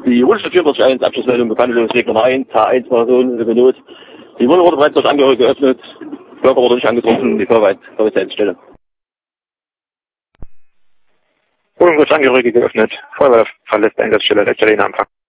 Die Wunsch 44.1, Abschlussmeldung, Bekanntelungsweg Nummer 1, H1 Person, Not. Die Wohnung wurde bereits durch Angehörige geöffnet. Bürger wurde nicht angetroffen, die Feuerwehrstelle. Wohnung durch Angehörige geöffnet. Feuerwehr verlässt Einsatzstelle, rechtzeitig Empfang.